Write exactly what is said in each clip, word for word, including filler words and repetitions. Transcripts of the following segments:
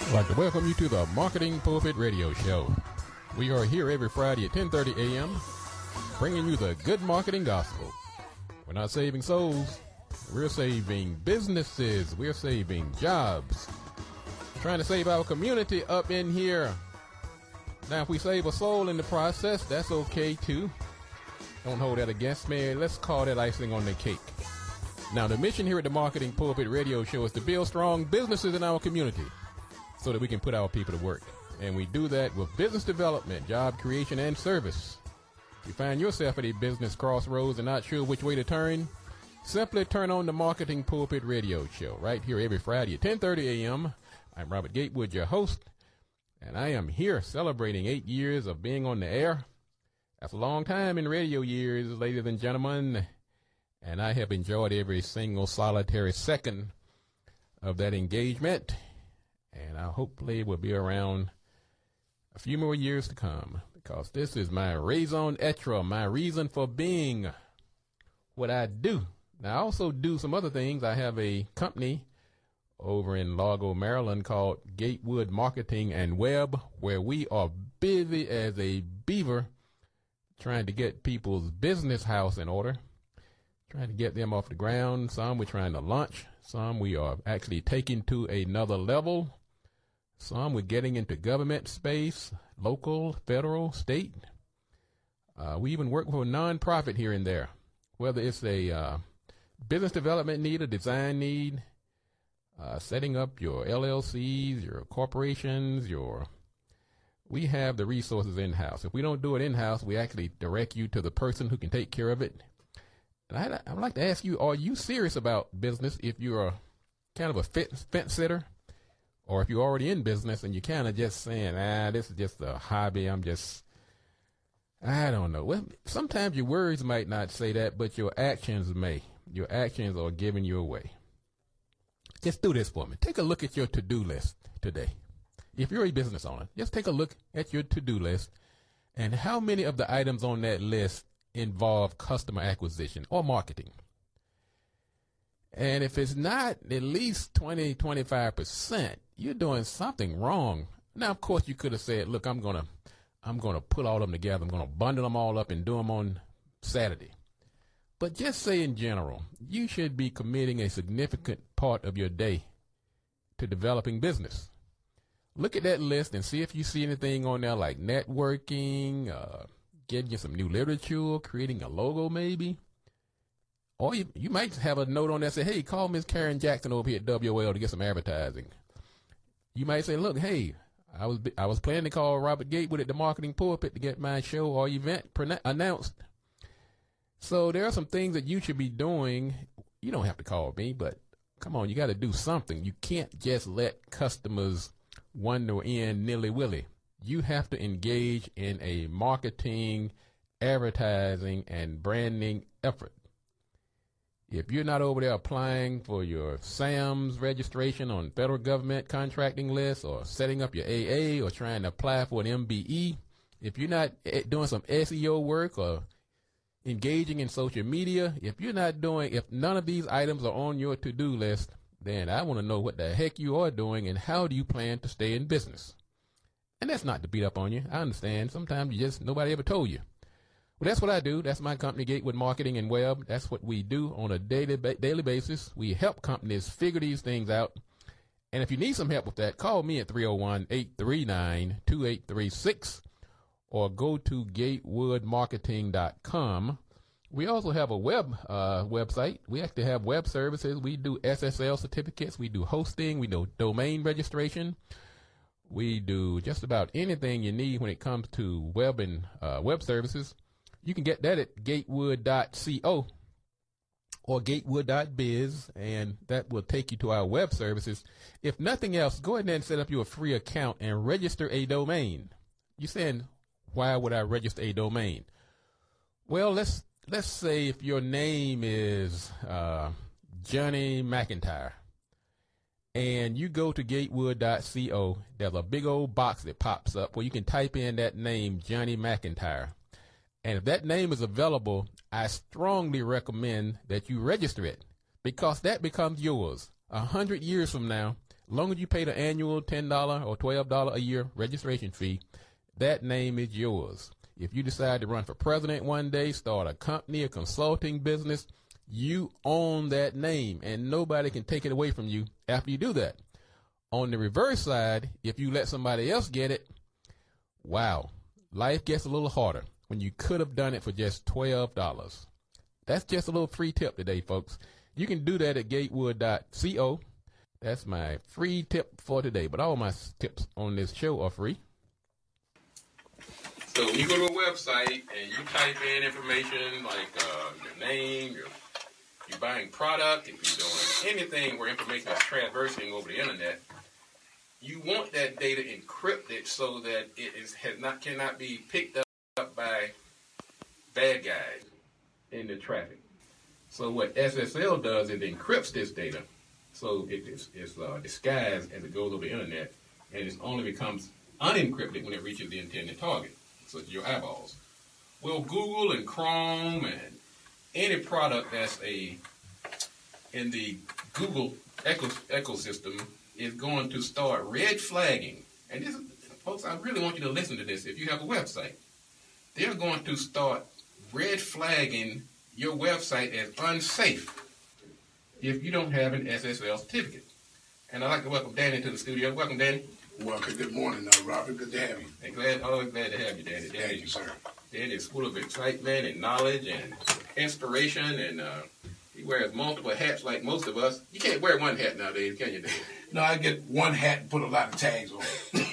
I'd like to welcome you to the Marketing Pulpit Radio Show. We are here every Friday at ten thirty a.m. bringing you the good marketing gospel. We're not saving souls. We're saving businesses. We're saving jobs. Trying to save our community up in here. Now, if we save a soul in the process, that's okay too. Don't hold that against me. Let's call that icing on the cake. Now, the mission here at the Marketing Pulpit Radio Show is to build strong businesses in our community so that we can put our people to work. And we do that with business development, job creation, and service. If you find yourself at a business crossroads and not sure which way to turn, simply turn on the Marketing Pulpit Radio Show right here every Friday at ten thirty a.m. I'm Robert Gatewood, your host, and I am here celebrating eight years of being on the air. That's a long time in radio years, ladies and gentlemen, and I have enjoyed every single solitary second of that engagement. And I hopefully will be around a few more years to come, because this is my raison d'etre, my reason for being what I do. Now, I also do some other things. I have a company over in Largo, Maryland called Gatewood Marketing and Web, where we are busy as a beaver trying to get people's business house in order, trying to get them off the ground. Some we're trying to launch. Some we are actually taking to another level. Some we're getting into government space, local, federal, state. Uh, we even work with a nonprofit here and there, whether it's a uh, business development need, a design need, uh, setting up your L L Cs, your corporations, your. We have the resources in-house. If we don't do it in-house, we actually direct you to the person who can take care of it. And I, I would like to ask you, are you serious about business if you're a, kind of a fence, fence sitter? Or if you're already in business and you're kind of just saying, ah, this is just a hobby, I'm just, I don't know. Well, sometimes your words might not say that, but your actions may. Your actions are giving you away. Just do this for me. Take a look at your to-do list today. If you're a business owner, just take a look at your to-do list and how many of the items on that list involve customer acquisition or marketing. And if it's not at least twenty, twenty-five percent, you're doing something wrong. Now, of course, you could have said, look, I'm going to, I'm going to put all of them together. I'm going to bundle them all up and do them on Saturday. But just say in general, you should be committing a significant part of your day to developing business. Look at that list and see if you see anything on there like networking, uh, getting you some new literature, creating a logo maybe. Or you, you might have a note on there that say, hey, call Miss Karen Jackson over here at W O L to get some advertising. You might say, look, hey, I was I was planning to call Robert Gatewood at the Marketing Pulpit to get my show or event pre- announced. So there are some things that you should be doing. You don't have to call me, but come on, you got to do something. You can't just let customers wander in nilly-willy. You have to engage in a marketing, advertising, and branding effort. If you're not over there applying for your SAMS registration on federal government contracting lists or setting up your A A or trying to apply for an M B E, if you're not doing some S E O work or engaging in social media, if you're not doing, if none of these items are on your to-do list, then I want to know what the heck you are doing and how do you plan to stay in business? And that's not to beat up on you. I understand. Sometimes you just, nobody ever told you. Well, that's what I do. That's my company, Gatewood Marketing and Web. That's what we do on a daily ba- daily basis. We help companies figure these things out. And if you need some help with that, call me at three oh one, eight three nine, two eight three six or go to gatewood marketing dot com. We also have a web uh, website. We actually have web services. We do S S L certificates. We do hosting. We do domain registration. We do just about anything you need when it comes to web and uh, web services. You can get that at gatewood dot co or gatewood dot biz, and that will take you to our web services. If nothing else, go ahead and set up your free account and register a domain. You're saying, why would I register a domain? Well, let's let's say if your name is uh, Johnny McIntyre, and you go to gatewood dot co, there's a big old box that pops up where you can type in that name, Johnny McIntyre. And if that name is available, I strongly recommend that you register it, because that becomes yours. A hundred years from now, long as you pay the annual ten dollars or twelve dollars a year registration fee, that name is yours. If you decide to run for president one day, start a company, a consulting business, you own that name, and nobody can take it away from you after you do that. On the reverse side, if you let somebody else get it, wow, life gets a little harder when you could have done it for just twelve dollars. That's just a little free tip today, folks. You can do that at gatewood dot co. That's my free tip for today, but all my tips on this show are free. So when you go to a website and you type in information like uh, your name, your, you're buying product, if you're doing anything where information is traversing over the internet, you want that data encrypted so that it is has not cannot be picked up by bad guys in the traffic. So what S S L does is it encrypts this data so it is it's, uh, disguised as it goes over the internet, and it only becomes unencrypted when it reaches the intended target, such as your eyeballs. Well, Google and Chrome and any product that's a in the Google eco, ecosystem is going to start red flagging. And this, folks, I really want you to listen to this. If you have a website, they're going to start red flagging your website as unsafe if you don't have an S S L certificate. And I'd like to welcome Danny to the studio. Welcome, Danny. Welcome. Good morning, uh, Robert. Good to have you. I'm glad, always glad to have you, Danny. Danny Thank you, sir. Danny is full of excitement and knowledge and inspiration, and uh, he wears multiple hats like most of us. You can't wear one hat nowadays, can you, Danny? No, I get one hat and put a lot of tags on it.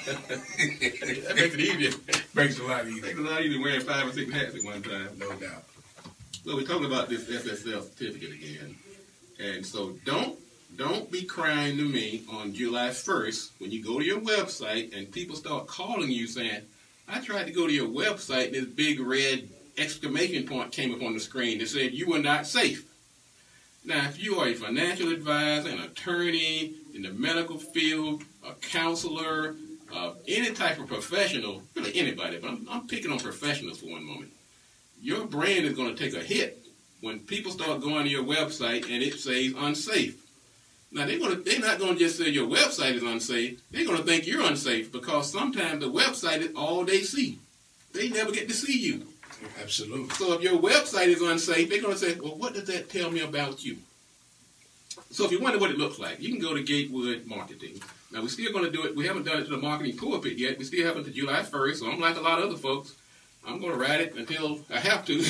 That makes it easier. Makes it a lot easier. Makes it a lot easier wearing five or six hats at one time. No doubt. So we're talking about this S S L certificate again. And so don't don't be crying to me on July first when you go to your website and people start calling you saying, I tried to go to your website and this big red exclamation point came up on the screen that said you were not safe. Now, if you are a financial advisor, an attorney, in the medical field, a counselor, uh, any type of professional, really anybody, but I'm, I'm picking on professionals for one moment. Your brand is going to take a hit when people start going to your website and it says unsafe. Now, they're, gonna, they're not going to just say your website is unsafe. They're going to think you're unsafe because sometimes the website is all they see. They never get to see you. Absolutely. So if your website is unsafe, they're going to say, well, what does that tell me about you? So if you wonder what it looks like, you can go to Gatewood Marketing. Now, we're still going to do it. We haven't done it to the marketing pulpit yet. We still haven't to July first, so I'm like a lot of other folks. I'm going to ride it until I have to.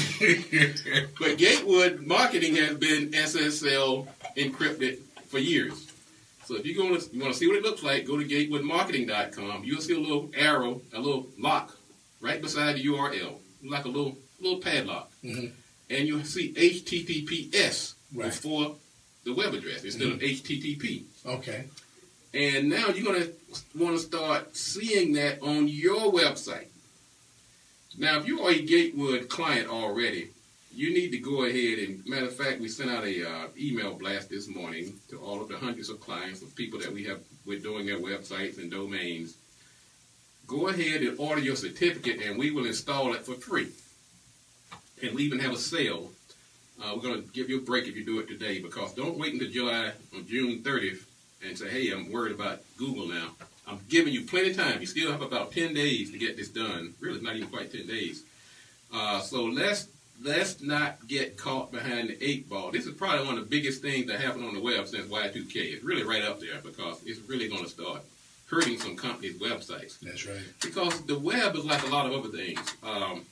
But Gatewood Marketing has been S S L encrypted for years. So if you go to, you want to see what it looks like, go to gatewood marketing dot com. You'll see a little arrow, a little lock right beside the U R L, like a little little padlock. Mm-hmm. And you'll see H T T P S right before the web address instead mm-hmm. of H T T P. Okay. And now you're going to want to start seeing that on your website. Now, if you are a Gatewood client already, you need to go ahead and, matter of fact, we sent out a uh, email blast this morning to all of the hundreds of clients of people that we have, we're doing their websites and domains. Go ahead and order your certificate, and we will install it for free. And we even have a sale. Uh, we're going to give you a break if you do it today, because don't wait until July or June thirtieth and say, hey, I'm worried about Google now. I'm giving you plenty of time. You still have about ten days to get this done. Really, not even quite ten days. Uh, so let's let's not get caught behind the eight ball. This is probably one of the biggest things that happened on the web since Y two K. It's really right up there because it's really going to start hurting some companies' websites. That's right. Because the web is like a lot of other things. Um,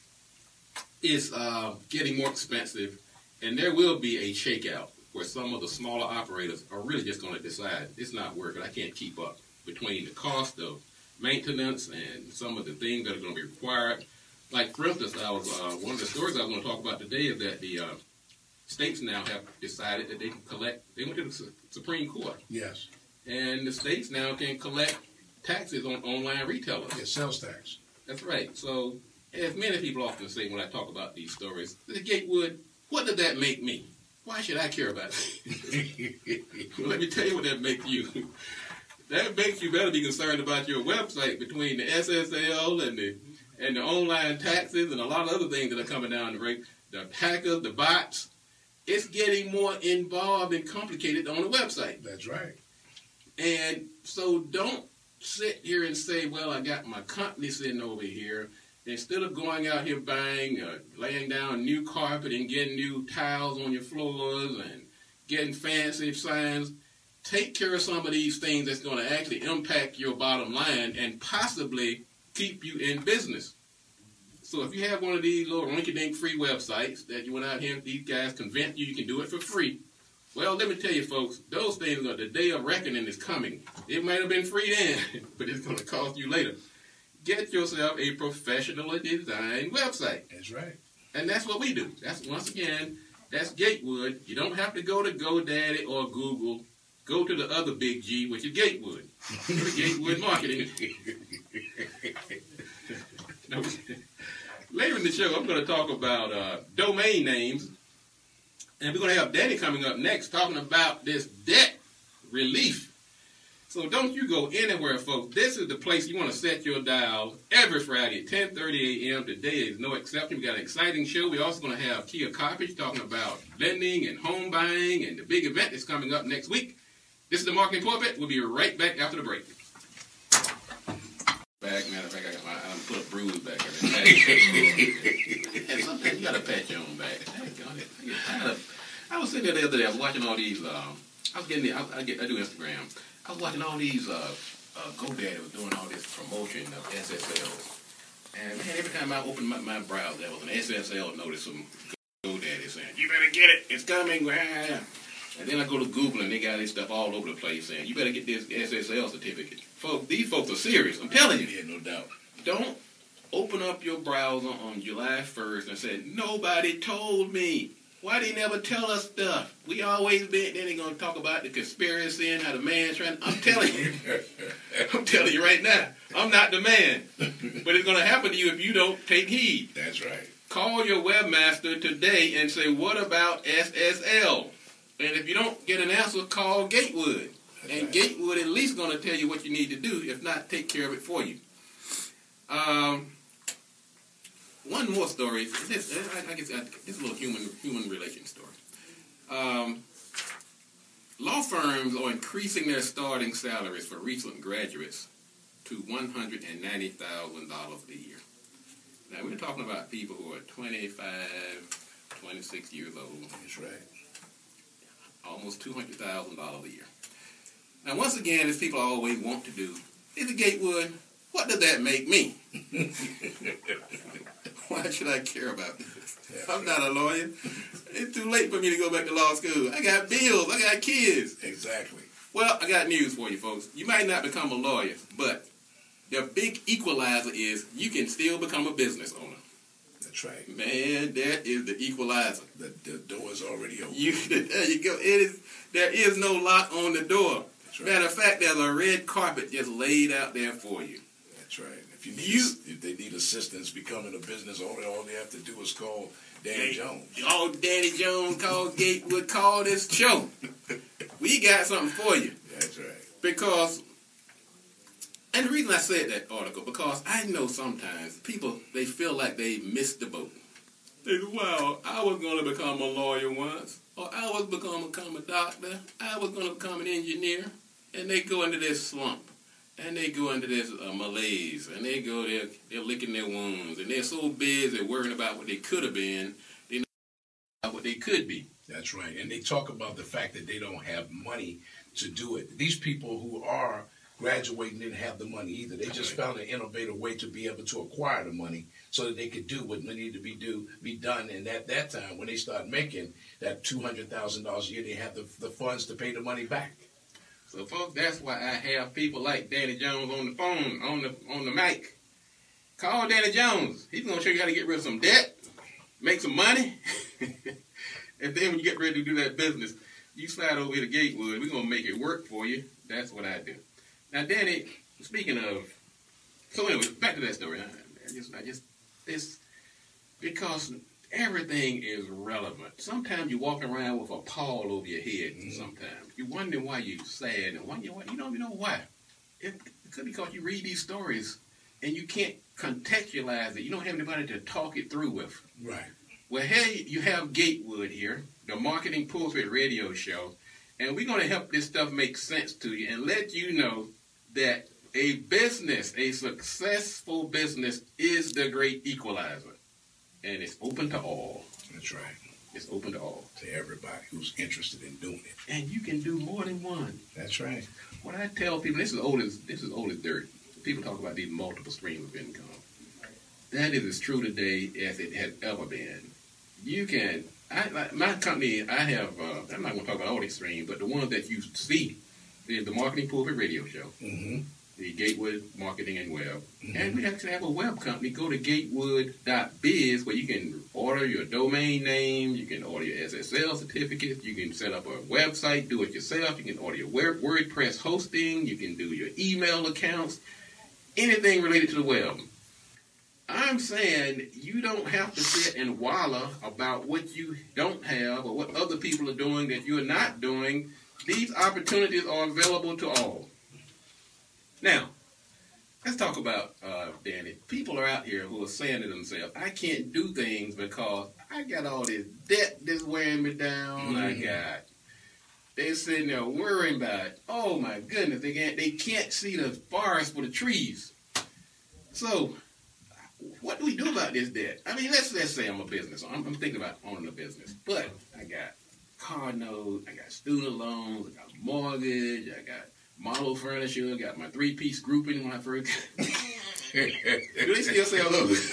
it's uh, getting more expensive, and there will be a shakeout where some of the smaller operators are really just going to decide it's not working. I can't keep up between the cost of maintenance and some of the things that are going to be required. Like, for instance, I was, uh, one of the stories I was going to talk about today is that the uh, states now have decided that they can collect, they went to the Su- Supreme Court. Yes. And the states now can collect taxes on online retailers. Yeah, sales tax. That's right. So, as many people often say when I talk about these stories, the Gatewood, what does that make me? Why should I care about it? Well, let me tell you what that makes you. That makes you better be concerned about your website between the S S L and the and the online taxes and a lot of other things that are coming down the road. The hackers, the bots. It's getting more involved and complicated on the website. That's right. And so don't sit here and say, well, I got my company sitting over here. Instead of going out here buying, uh, laying down new carpet and getting new tiles on your floors and getting fancy signs, take care of some of these things that's going to actually impact your bottom line and possibly keep you in business. So if you have one of these little rinky-dink free websites that you went out here and these guys convince you you can do it for free, well, let me tell you, folks, those things are, the day of reckoning is coming. It might have been free then, but it's going to cost you later. Get yourself a professionally designed website. That's right. And that's what we do. That's, once again, that's Gatewood. You don't have to go to GoDaddy or Google. Go to the other big G, which is Gatewood. Gatewood Marketing. Later in the show, I'm going to talk about uh, domain names. And we're going to have Danny coming up next talking about this debt relief. So don't you go anywhere, folks. This is the place you want to set your dial every Friday at ten thirty a.m. Today is no exception. We got an exciting show. We're also going to have Kia Carpage talking about lending and home buying and the big event that's coming up next week. This is the Marketing Pulpit. We'll be right back after the break. Back, matter of fact, I got my, I'm put a bruise back every And sometimes you got to pat your own back. I, I was sitting there the other day. I was watching all these. Um, I was getting. The, I, I get. I do Instagram. I was watching all these. Uh, uh, GoDaddy was doing all this promotion of S S Ls, and man, every time I opened my, my browser, there was an S S L notice from GoDaddy saying, "You better get it. It's coming." And then I go to Google and they got this stuff all over the place saying, "You better get this S S L certificate." Folks, these folks are serious. I'm telling you. Yeah, no doubt. Don't open up your browser on July first and say, "Nobody told me." Why they never tell us stuff? We always been, then they're going to talk about the conspiracy and how the man's trying. I'm telling you. I'm telling you right now. I'm not the man. But it's going to happen to you if you don't take heed. That's right. Call your webmaster today and say, what about S S L? And if you don't get an answer, call Gatewood. That's and right. Gatewood at least going to tell you what you need to do. If not, take care of it for you. Um... One more story. This, I, I guess, I, this is a little human human relation story. Um, law firms are increasing their starting salaries for recent graduates to one hundred ninety thousand dollars a year. Now, we're talking about people who are twenty-five, twenty-six years old. That's right. Almost two hundred thousand dollars a year. Now, once again, as people always want to do, is it Gatewood? What does that make me? Why should I care about this? I'm not a lawyer. It's too late for me to go back to law school. I got bills. I got kids. Exactly. Well, I got news for you, folks. You might not become a lawyer, but the big equalizer is you can still become a business owner. That's right. Man, that is the equalizer. The, the door is already open. You, there you go. It is. There is no lock on the door. That's right. Matter of fact, there's a red carpet just laid out there for you. That's right. If you need, you, if they need assistance becoming a business owner, all they have to do is call Danny Jones. Oh, Danny Jones, call Gatewood, call this show. We got something for you. That's right. Because, and the reason I said that article, because I know sometimes people, they feel like they missed the boat. They go, well, I was going to become a lawyer once, or I was going to become a doctor, I was going to become an engineer, and they go into this slump. And they go into this uh, malaise, and they go there, they're licking their wounds, and they're so busy worrying about what they could have been, they know about what they could be. That's right. And they talk about the fact that they don't have money to do it. These people who are graduating didn't have the money either. They just found an innovative way to be able to acquire the money so that they could do what needed to be do be done. And at that time, when they start making that two hundred thousand dollars a year, they have the, the funds to pay the money back. So, folks, that's why I have people like Danny Jones on the phone, on the on the mic. Call Danny Jones. He's going to show you how to get rid of some debt, make some money, and then when you get ready to do that business, you slide over here to Gatewood. We're going to make it work for you. That's what I do. Now, Danny, speaking of, so anyway, back to that story. I, I just, I just, this, because everything is relevant. Sometimes you walk around with a pall over your head. Mm-hmm. Sometimes you wonder why you're sad, and wonder why you don't even know why. It, it could be because you read these stories and you can't contextualize it. You don't have anybody to talk it through with. Right. Well, hey, you have Gatewood here, the Marketing Pulpit radio show, And we're going to help this stuff make sense to you and let you know that a business, a successful business, is the great equalizer. And it's open to all. That's right. It's open to all. To everybody who's interested in doing it. And you can do more than one. That's right. What I tell people, this is old as this is old as dirt. People talk about these multiple streams of income. That is as true today as it has ever been. You can, I, like my company, I have, uh, I'm not going to talk about all these streams, but the ones that you see is the Marketing Pulpit Radio Show, Mm-hmm. the Gatewood Marketing and Web, Mm-hmm. and we actually have a web company. Go to gatewood dot biz where you can order your domain name, you can order your S S L certificate, you can set up a website, do it yourself, you can order your WordPress hosting, you can do your email accounts, anything related to the web. I'm saying you don't have to sit and wallow about what you don't have or what other people are doing that you're not doing. These opportunities are available to all. Now, let's talk about, uh, Danny. People are out here who are saying to themselves, I can't do things because I got all this debt that's wearing me down. Mm-hmm. I got, they're sitting there worrying about, oh my goodness, they can't, they can't see the forest for the trees. So, what do we do about this debt? I mean, let's let's say I'm a business. I'm, I'm thinking about owning a business, but I got car notes, I got student loans, I got mortgage, I got model furniture, I got my three-piece grouping when I first. Do they still sell those?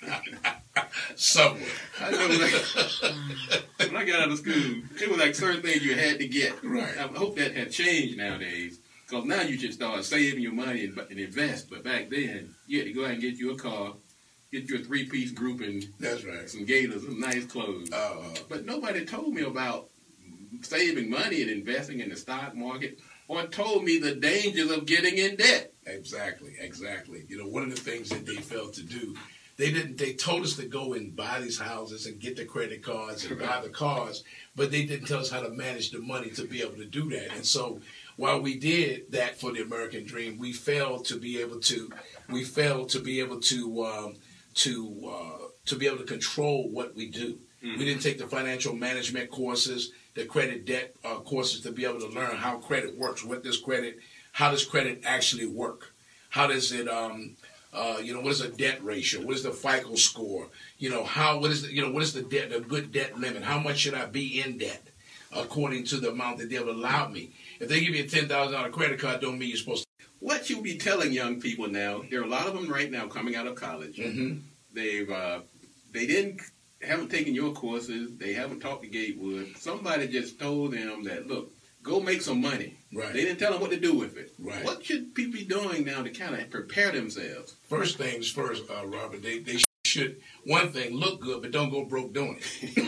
Somewhere. I know, like, when I got out of school, it was like certain things you had to get. Right. I hope that had changed nowadays. Because now you just start saving your money and, and invest. But back then, you had to go out and get you a car, get you a three-piece grouping. That's right. Some gaiters, some nice clothes. Uh, but nobody told me about saving money and investing in the stock market or told me the dangers of getting in debt. Exactly, exactly. You know, one of the things that they failed to do, they didn't. They told us to go and buy these houses and get the credit cards and buy the cars, but they didn't tell us how to manage the money to be able to do that. And so, while we did that for the American dream, we failed to be able to. We failed to be able to um, to uh, to be able to control what we do. Mm-hmm. We didn't take the financial management courses, the credit debt uh, courses to be able to learn how credit works. What does credit? How does credit actually work? How does it? Um, uh, you know, what is a debt ratio? What is the FICO score? You know, how? What is the? You know, what is the debt? The good debt limit? How much should I be in debt according to the amount that they've allowed me? If they give you a ten thousand dollar credit card, don't mean you're supposed to. What you be telling young people now? There are a lot of them right now coming out of college. Mm-hmm. They've uh, they didn't haven't taken your courses. They haven't talked to Gatewood. Somebody just told them that look, go make some money. Right. They didn't tell them what to do with it. Right. What should people be doing now to kind of prepare themselves? First things first, uh, Robert. They they should one thing look good, but don't go broke doing it.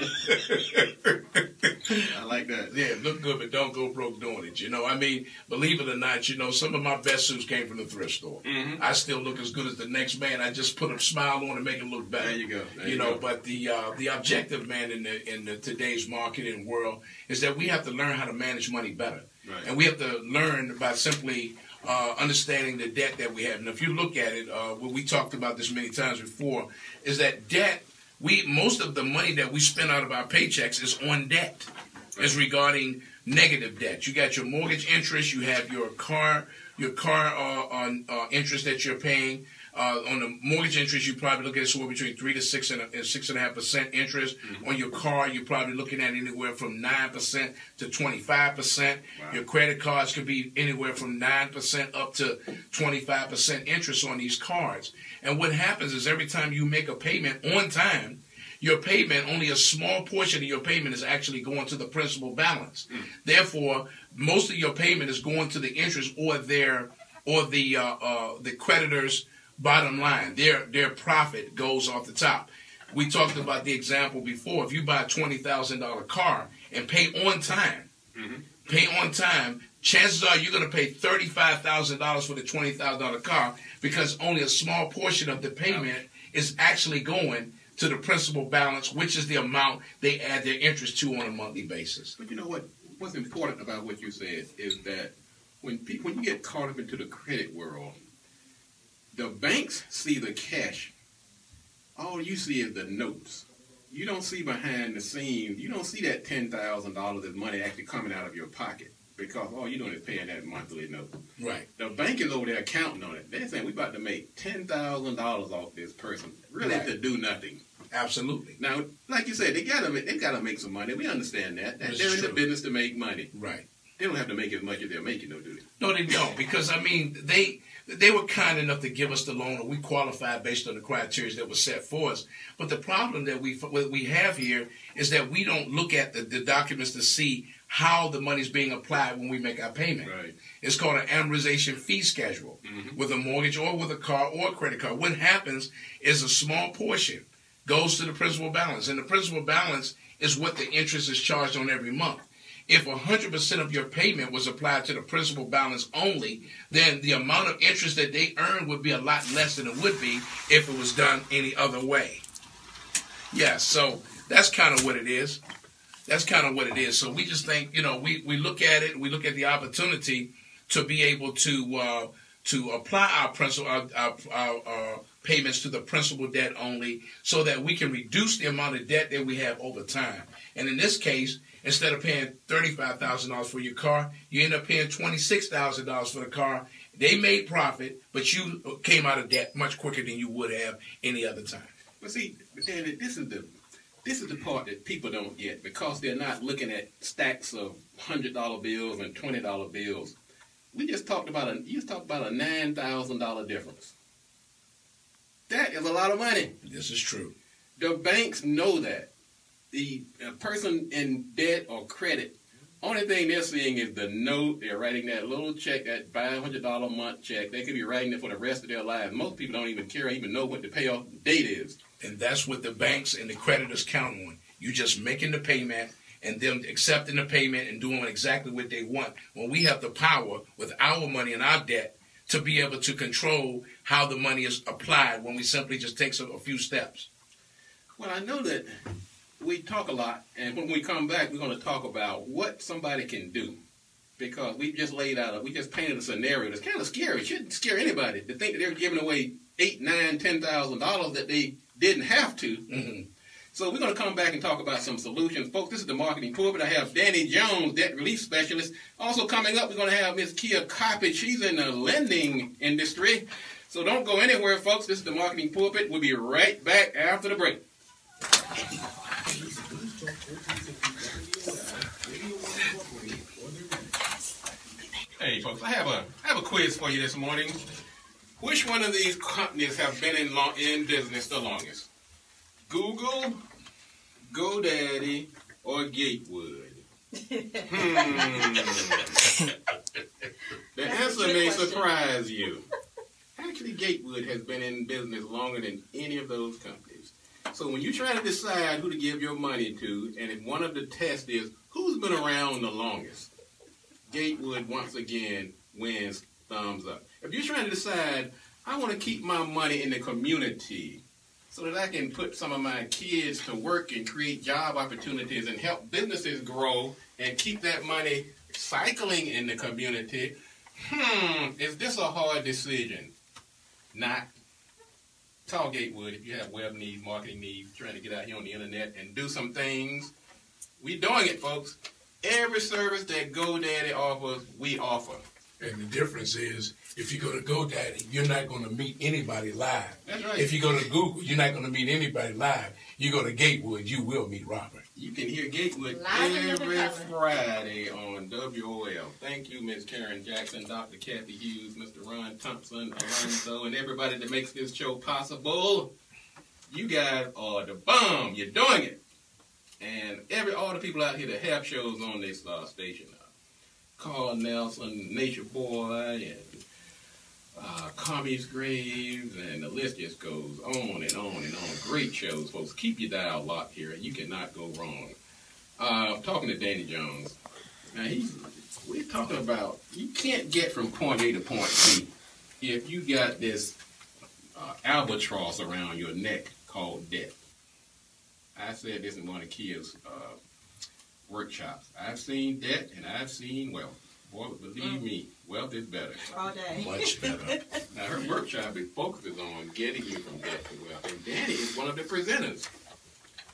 I like that. Yeah, look good, but don't go broke doing it. You know, I mean, believe it or not, you know, some of my best suits came from the thrift store. Mm-hmm. I still look as good as the next man. I just put a smile on and make it look better. There you go. There you you know, go. but the uh, the objective, man, in the in the today's marketing world is that we have to learn how to manage money better, Right. and we have to learn by simply uh, understanding the debt that we have. And if you look at it, uh, what we talked about this many times before, is that debt. We most of the money that we spend out of our paychecks is on debt. Is regarding negative debt. You got your mortgage interest. You have your car, your car uh, on uh, interest that you're paying. Uh, on the mortgage interest, you probably look at somewhere between three to six and a, six and a half percent interest. Mm-hmm. On your car, you're probably looking at anywhere from nine percent to twenty-five percent. Wow. Your credit cards could be anywhere from nine percent up to twenty-five percent interest on these cards. And what happens is every time you make a payment on time, your payment, only a small portion of your payment is actually going to the principal balance. Mm. Therefore, most of your payment is going to the interest or their or the uh, uh, the creditor's bottom line. Their their profit goes off the top. We talked about the example before. If you buy a twenty thousand dollar car and pay on time, mm-hmm. pay on time, chances are you're going to pay thirty-five thousand dollars for the twenty thousand dollar car because only a small portion of the payment is actually going to the principal balance, which is the amount they add their interest to on a monthly basis. But you know what? What's important about what you said is that when people, when you get caught up into the credit world, the banks see the cash. All you see is the notes. you don't see behind the scenes. You don't see that ten thousand dollars of money actually coming out of your pocket because all you're doing is paying that monthly note. Right. The bank is over there counting on it. They're saying we're about to make ten thousand dollars off this person, really Right. to do nothing. Absolutely. Now, like you said, they gotta make, they gotta make some money. We understand that. that This they're is in the true. business to make money. Right. They don't have to make as much as they're making, though, do they? No, they don't, because I mean they they were kind enough to give us the loan, and we qualified based on the criteria that was set for us. But the problem that we what we have here is that we don't look at the, the documents to see how the money's being applied when we make our payment. Right. It's called an amortization fee schedule Mhm. with a mortgage or with a car or a credit card. What happens is a small portion goes to the principal balance, and the principal balance is what the interest is charged on every month. If one hundred percent of your payment was applied to the principal balance only, then the amount of interest that they earn would be a lot less than it would be if it was done any other way. Yeah, so that's kind of what it is. That's kind of what it is. So we just think, you know, we, we look at it, we look at the opportunity to be able to uh, to apply our principal our, our, our, our payments to the principal debt only, so that we can reduce the amount of debt that we have over time. And in this case, instead of paying thirty-five thousand dollars for your car, you end up paying twenty-six thousand dollars for the car. They made profit, but you came out of debt much quicker than you would have any other time. But see, Danny, this is the this is the part that people don't get because they're not looking at stacks of hundred dollar bills and twenty dollar bills. We just talked about a you just talked about a nine thousand dollar difference. That is a lot of money. This is true. The banks know that. The uh, person in debt or credit, only thing they're seeing is the note. They're writing that little check, that five hundred dollars a month check. They could be writing it for the rest of their lives. Most people don't even care, even know what the payoff date is. And that's what the banks and the creditors count on. You just making the payment and them accepting the payment and doing exactly what they want, when we have the power with our money and our debt to be able to control how the money is applied when we simply just take some, a few steps. Well, I know that we talk a lot, and when we come back, we're going to talk about what somebody can do. Because we just laid out, a, we just painted a scenario that's kind of scary. It shouldn't scare anybody to think that they're giving away eight, nine, ten thousand dollars that they didn't have to. Mm-hmm. So we're going to come back and talk about some solutions. Folks, this is the Marketing Pulpit. I have Danny Jones, Debt Relief Specialist. Also coming up, we're going to have Miss Kia Coppage. She's in the lending industry. So don't go anywhere, folks. This is the Marketing Pulpit. We'll be right back after the break. Hey, folks, I have a I have a quiz for you this morning. Which one of these companies have been in long, in business the longest? Google, GoDaddy, or Gatewood? Hmm. The answer may surprise you. Actually, Gatewood has been in business longer than any of those companies. So when you try to decide who to give your money to, and if one of the tests is who's been around the longest, Gatewood once again wins thumbs up. If you're trying to decide, I want to keep my money in the community so that I can put some of my kids to work and create job opportunities and help businesses grow and keep that money cycling in the community, hmm, is this a hard decision? Not. Call Gatewood if you have web needs, marketing needs, trying to get out here on the internet and do some things. We doing it, folks. Every service that GoDaddy offers, we offer. And the difference is, if you go to GoDaddy, you're not going to meet anybody live. That's right. If you go to Google, you're not going to meet anybody live. You go to Gatewood, you will meet Robert. You can hear Gatewood Live and every undercover. Friday on W O L. Thank you, Miz Karen Jackson, Doctor Kathy Hughes, Mister Ron Thompson, Alonzo, and everybody that makes this show possible. You guys are the bomb. You're doing it. And every all the people out here that have shows on this uh, station, uh, Carl Nelson, Nature Boy, and uh, Commies Graves, and the list just goes on and on and on. Great shows, folks. Keep your dial locked here. You cannot go wrong. Uh, I'm talking to Danny Jones. Now, he's, we're talking about you can't get from point A to point B if you got this uh, albatross around your neck called debt. I said this in one of Kia's uh, workshops. I've seen debt and I've seen wealth. Boy, believe me, wealth is better. All day. Much better. Now, her workshop it focuses on getting you from debt to wealth. And Danny is one of the presenters.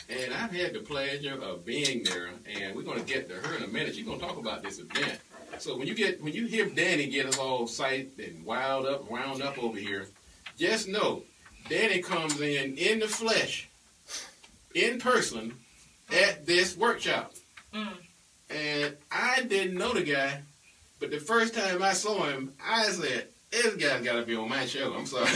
And I've had the pleasure of being there, and we're going to get to her in a minute. She's going to talk about this event. So when you get when you hear Danny get us all psyched and wild up, wound up over here, just know Danny comes in in the flesh, in person, at this workshop. Mm. And I didn't know the guy, but the first time I saw him, I said, this guy's got to be on my show. I'm sorry.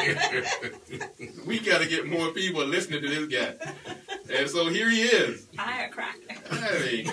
We got to get more people listening to this guy. And so here he is. Firecracker. Hey,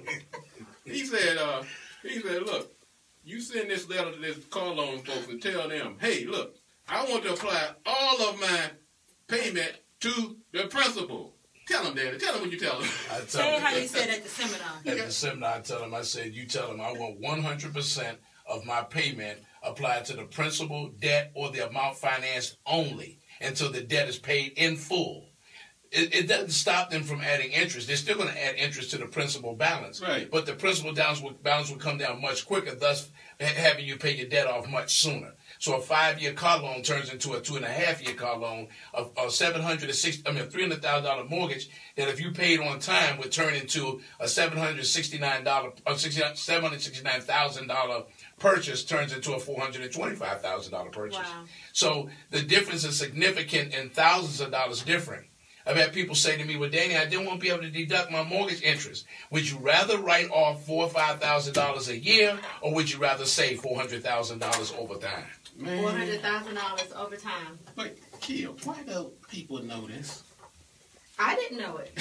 he said, uh, he said, look, you send this letter to this car loan folks and tell them, hey, look, I want to apply all of my payment to the principal. Tell them, Daddy. Tell them what you tell them. I tell Say them, how you said at the seminar. At the seminar, I tell them, I said, you tell them I want one hundred percent of my payment applied to the principal, debt, or the amount financed only until the debt is paid in full. It, it doesn't stop them from adding interest. They're still going to add interest to the principal balance. Right. But the principal balance will, balance will come down much quicker, thus having you pay your debt off much sooner. So a five-year car loan turns into a two-and-a-half-year car loan. A, a seven hundred sixty, I mean, a three hundred thousand dollar mortgage that, if you paid on time, would turn into a seven hundred sixty-nine dollars, or seven hundred sixty-nine thousand dollar purchase turns into a four hundred twenty-five thousand dollar purchase. Wow. So the difference is significant and thousands of dollars different. I've had people say to me, well, Danny, I didn't want to be able to deduct my mortgage interest. Would you rather write off four or five thousand dollars a year, or would you rather save four hundred thousand dollars over time? Man. four hundred thousand dollars over time. But, Kia, why don't people know this? I didn't know it.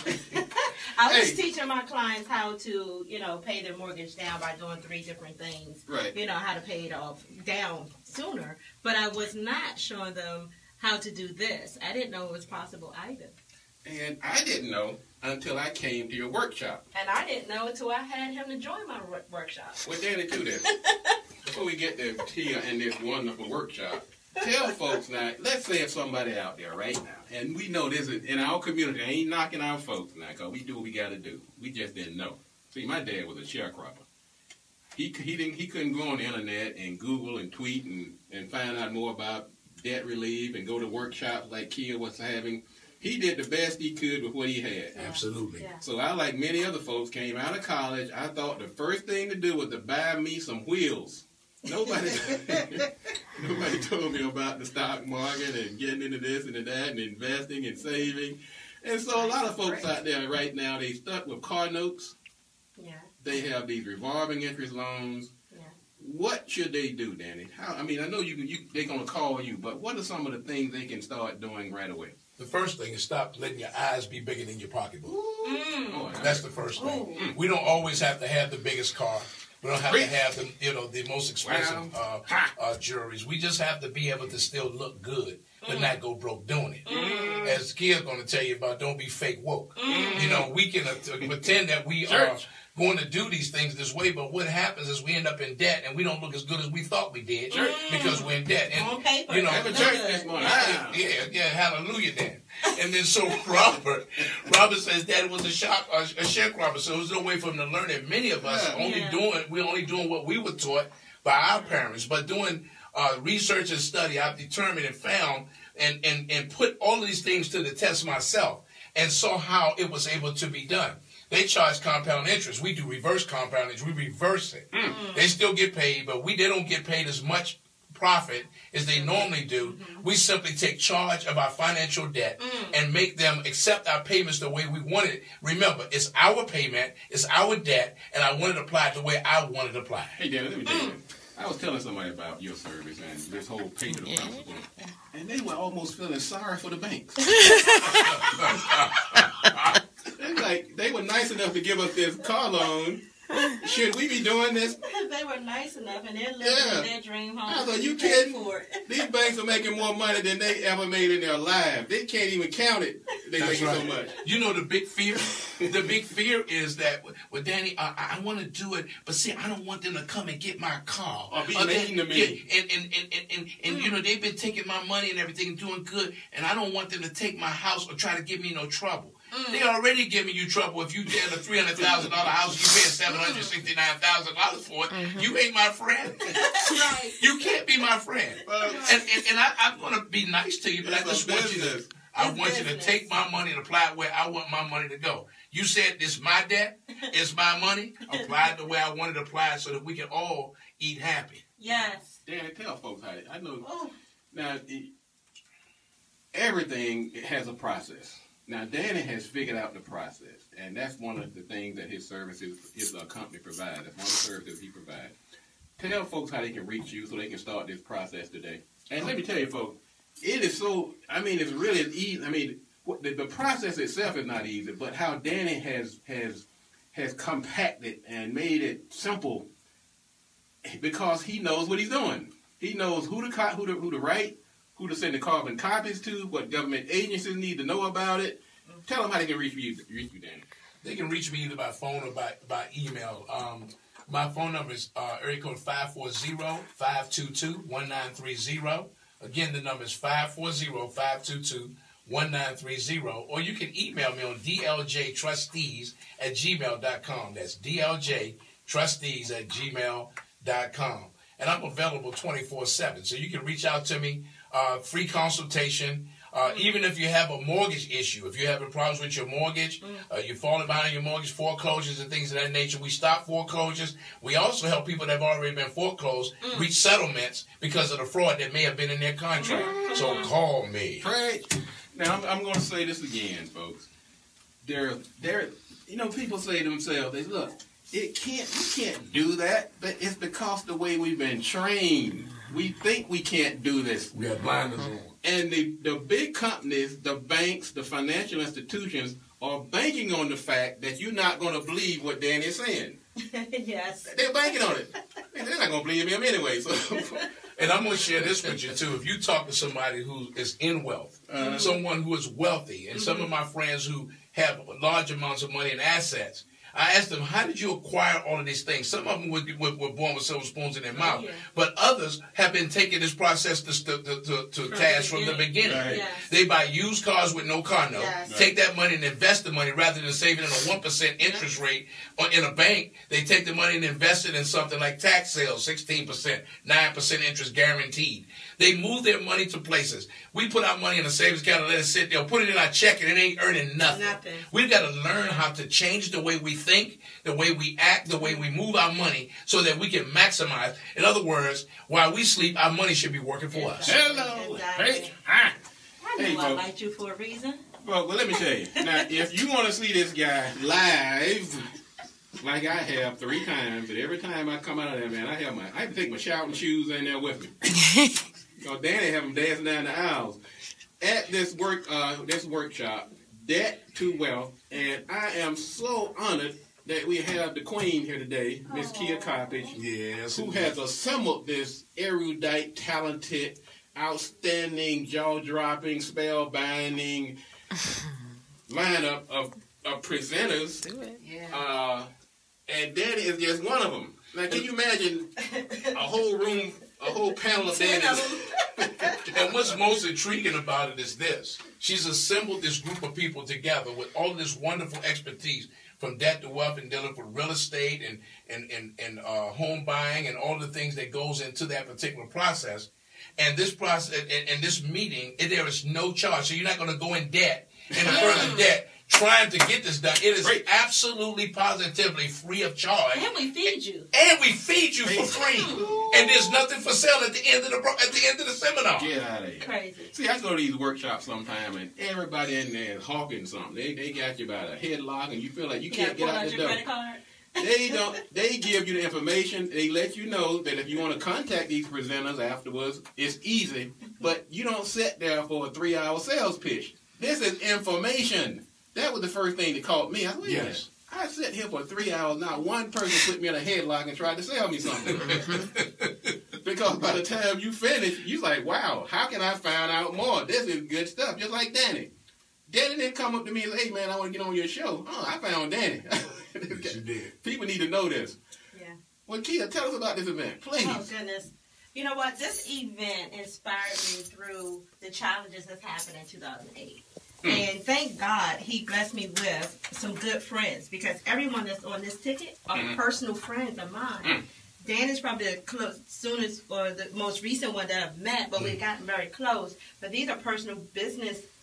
I was Hey. teaching my clients how to, you know, pay their mortgage down by doing three different things. Right. You know, how to pay it off down sooner. But I was not showing them how to do this. I didn't know it was possible either. And I didn't know until I came to your workshop. And I didn't know until I had him to join my wor- workshop. Well, Danny, do this. Before we get to Tia and this wonderful workshop, tell folks now, let's say if somebody out there right now, and we know this is in our community, I ain't knocking our folks now, because we do what we got to do. We just didn't know. See, my dad was a sharecropper. He he didn't he couldn't go on the internet and Google and tweet and, and find out more about debt relief and go to workshops like Kia was having. He did the best he could with what he had. Yeah. Absolutely. Yeah. So I, like many other folks, came out of college. I thought the first thing to do was to buy me some wheels. Nobody, nobody told me about the stock market and getting into this and that and investing and saving. And so a lot of folks out there right now, they stuck with car notes. Yeah. They have these revolving interest loans. Yeah. What should they do, Danny? How, I mean, I know you, you they're going to call you, but what are some of the things they can start doing right away? The first thing is stop letting your eyes be bigger than your pocketbook. Mm. Oh, That's the first thing. Ooh. We don't always have to have the biggest car. We don't have Preach. to have the, you know, the most expensive Wow. uh, uh, jewelries. We just have to be able to still look good, but Mm. not go broke doing it. Mm. As Kia's going to tell you about, don't be fake woke. Mm. You know, we can uh, pretend that we Church. are going to do these things this way, but what happens is we end up in debt, and we don't look as good as we thought we did Church. because we're in debt. And, On paper. you know, Have a church this morning. yeah, yeah, yeah, hallelujah then. And then so Robert, Robert says Daddy was a shock, a, a sharecropper, so there's no way for him to learn it. Many of us Yeah. only Yeah. doing, we're only doing what we were taught by our parents, but doing uh, research and study, I've determined and found and, and, and put all of these things to the test myself and saw how it was able to be done. They charge compound interest. We do reverse compound interest. We reverse it. Mm. They still get paid, but we they don't get paid as much profit as they normally do. Mm-hmm. We simply take charge of our financial debt Mm. and make them accept our payments the way we want it. Remember, it's our payment, it's our debt, and I want it applied the way I want it applied. Hey, Danny, let me tell you. I was telling somebody about your service and this whole pay to the principal, and they were almost feeling sorry for the banks. They like they were nice enough to give us this car loan. Should we be doing this? They were nice enough, and they're living Yeah. in their dream home. I was like, you We paid kidding? for it. These banks are making more money than they ever made in their lives. They can't even count it. They That's making right. so much. You know the big fear? The big fear is that, well, Danny, I, I want to do it, but see, I don't want them to come and get my car. Or be Uh, mean they- to me. yeah, and, and, and, and, and, and you know, they've been taking my money and everything, doing good, and I don't want them to take my house or try to give me no trouble. They already giving you trouble if you get a three hundred thousand dollars house, you paying seven hundred sixty-nine thousand dollars for it. You ain't my friend. Right. You can't be my friend. Well, And, and, and I, I'm going to be nice to you, but I It's just a want you to... business. I It's want you business. to take my money and apply it where I want my money to go. You said this my debt, it's my money. Apply it the way I want it applied so that we can all eat happy. Yes. Danny, tell folks how it, I know. Oh. Now, it, everything has a process. Now, Danny has figured out the process, and that's one of the things that his services, his uh, company provides. That's one of the services he provides. Tell folks how they can reach you so they can start this process today. And let me tell you, folks, it is so, I mean, it's really easy. I mean, what, the, the process itself is not easy, but how Danny has has has compacted and made it simple because he knows what he's doing. He knows who to, co- who to, who to write, who to send the carbon copies to, what government agencies need to know about it. Tell them how they can reach you, reach you, Danny. They can reach me either by phone or by, by email. Um, my phone number is uh, area code five four zero, five two two, one nine three zero. Again, the number is five four zero, five two two, one nine three zero. Or you can email me on d l j trustees at gmail dot com. That's d l j trustees at gmail dot com. And I'm available twenty-four seven. So you can reach out to me, uh, free consultation. Uh, even if you have a mortgage issue, if you're having problems with your mortgage, uh, you're falling behind your mortgage, foreclosures and things of that nature, we stop foreclosures. We also help people that have already been foreclosed mm. reach settlements because of the fraud that may have been in their contract. Mm. So call me. Right. Now, I'm, I'm going to say this again, folks. There, there, you know, people say to themselves, they look, it can't, you can't do that, but it's because the way we've been trained. We think we can't do this. We have blinders on. And the, the big companies, the banks, the financial institutions are banking on the fact that you're not going to believe what Danny is saying. Yes. They're banking on it. They're not going to believe him anyway. So, and I'm going to share this with you, too. If you talk to somebody who is in wealth, uh-huh. someone who is wealthy, and mm-hmm. some of my friends who have large amounts of money and assets, I asked them, how did you acquire all of these things? Some of them were, were, were born with silver spoons in their mouth. Oh, yeah. But others have been taking this process to, to, to, to task from the beginning. Right. Yes. They buy used cars with no car note, yes. take that money and invest the money rather than saving in a one percent interest rate or in a bank. They take the money and invest it in something like tax sales, sixteen percent, nine percent interest guaranteed. They move their money to places. We put our money in a savings account and let it sit there, put it in our check, and it ain't earning nothing. Nothing. We've got to learn how to change the way we think, the way we act, the way we move our money so that we can maximize. In other words, while we sleep, our money should be working for us. Hello. Exactly. Hey. Hi. I know Hey, I folks. liked you for a reason. Well, well, let me tell you. Now, if you want to see this guy live, like I have three times, and every time I come out of there, man, I have my, I have to take my shouting shoes in there with me. You know, Danny have them dancing down the aisles at this work, uh, this workshop, Debt to Wealth, and I am so honored that we have the queen here today, Miss Kia Coppage, Yes. who has assembled this erudite, talented, outstanding, jaw-dropping, spellbinding lineup of, of presenters. Do it. Yeah. Uh, and Danny is just one of them. Now, can you imagine a whole room, a whole panel of Danny's? And what's most intriguing about it is this. She's assembled this group of people together with all of this wonderful expertise from debt to wealth and dealing with real estate and, and, and, and uh, home buying and all the things that goes into that particular process. And this process and, and this meeting, there is no charge. So you're not going to go in debt and further debt trying to get this done. It is Great. absolutely, positively free of charge. And we feed you. And we feed you for free. And there's nothing for sale at the end of the at the end of the seminar. Get out of here. Crazy. See, I go to these workshops sometime, and everybody in there is hawking something. They they got you by the headlock, and you feel like you, You can't gotta get pull out out the your door. credit card. They don't. They give you the information. They let you know that if you want to contact these presenters afterwards, it's easy. But you don't sit there for a three-hour sales pitch. This is information. That was the first thing that caught me. I said, wait a minute. Yes. I sat here for three hours. Not one person put me in a headlock and tried to sell me something. Because by the time you finish, you're like, wow, how can I find out more? This is good stuff. Just like Danny. Danny didn't come up to me and say, hey, man, I want to get on your show. Oh, I found Danny. Yes, you did. People need to know this. Yeah. Well, Kia, tell us about this event, please. Oh, goodness. You know what? This event inspired me through the challenges that's happened in two thousand eight. Mm. And thank God he blessed me with some good friends because everyone that's on this ticket are mm. personal friends of mine. Mm. Dan is probably the close, soonest or the most recent one that I've met, but mm. we've gotten very close. But these are personal business